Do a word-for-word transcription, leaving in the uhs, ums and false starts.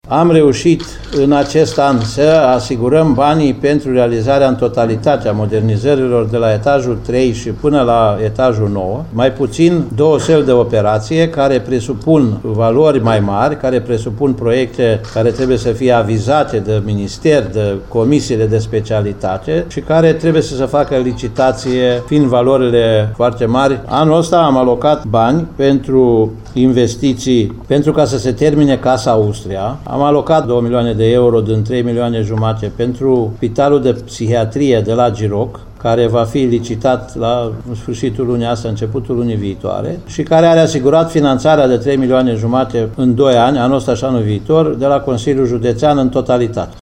Am reușit în acest an să asigurăm banii pentru realizarea în totalitate a modernizărilor de la etajul trei și până la etajul nouă, mai puțin două seli de operație care presupun valori mai mari, care presupun proiecte care trebuie să fie avizate de minister, de comisiile de specialitate și care trebuie să se facă licitație, fiind valorile foarte mari. Anul ăsta am alocat bani pentru investiții, pentru ca să se termine Casa Austria. Am alocat două milioane de euro din trei milioane jumate pentru spitalul de psihiatrie de la Giroc, care va fi licitat la sfârșitul lunii asta, începutul lunii viitoare, și care are asigurat finanțarea de trei milioane jumate în doi ani, anul ăsta și anul viitor, de la Consiliul Județean în totalitate.